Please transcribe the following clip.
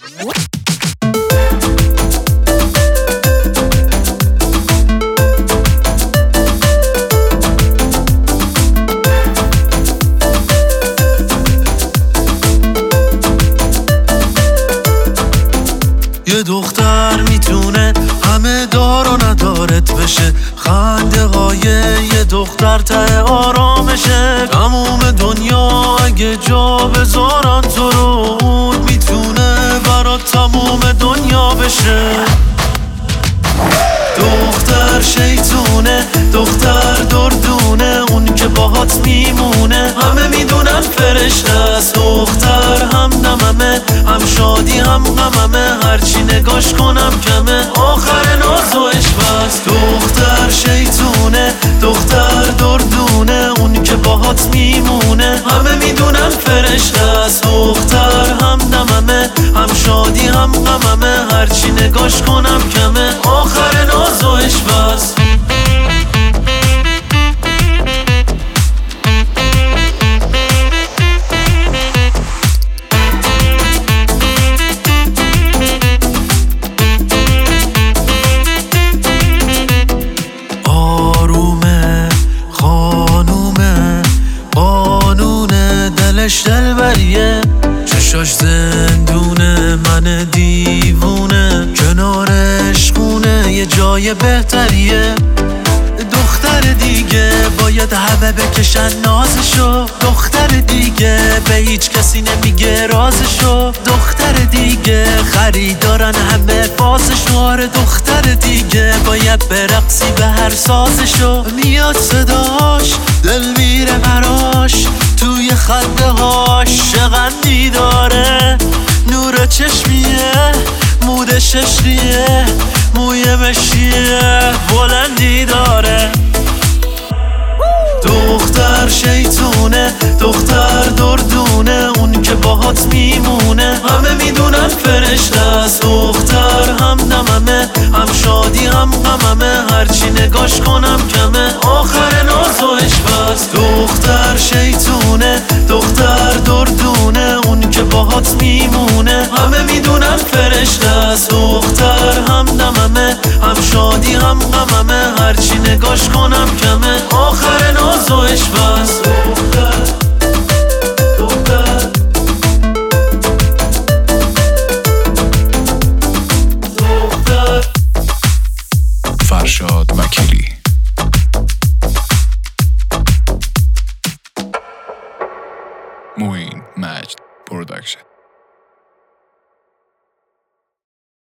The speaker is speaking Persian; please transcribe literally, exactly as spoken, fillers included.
یه دختر میتونه همه دار و ندارت بشه، خنده های یه دختر ته آرامشه. تموم دنیا اگه جا بذارن تو رو، اون میتونه برات تموم دنیا بشه. دختر شیطونه، دختر دردونه، اون که باهات میمونه همه میدونن فرشته است. دختر هم دممه، هم شادی هم غممه، هرچی نگاش کنم کمه، آخر ناز و عشقست. دختر شیطونه، دختر دردونه، اون که باهات میمونه همه میدونن فرشته است. دختر هم دممه، هم شادی هم غممه، هرچی نگاش کنم کمه، آخر ناز و عشقست. آرومه خانومه، قانونه، دلش دلبریه، چشاش زندونه، من دیوونه، کنارش خونه یه جای بهتریه. دختر دیگه باید همه بکشن نازشو، دختر دیگه به هیچ کسی نمیگه رازشو، دختر دیگه خریدارن همه بازشو. آره دختر دیگه باید برقصی به هر سازشو، میاد صداش دل میره براش، توی خنده هاش شغندی داره، نور چشمیه، مود ششریه، موی مشیه، بلندی داره. دختر شیطونه، دختر دردونه، اون که باهات میمونه همه میدونن فرشته است. دختر هم دممه، هم شادی هم غممه، هرچی نگاش کنم کمه، آخر ناز و عشقست. دختر شیطونه، دختر دردونه، اون که باهات میمونه همه میدونن فرشته است. دختر هم دممه، هم شادی هم غممه، هرچی نگاش کنم کمه.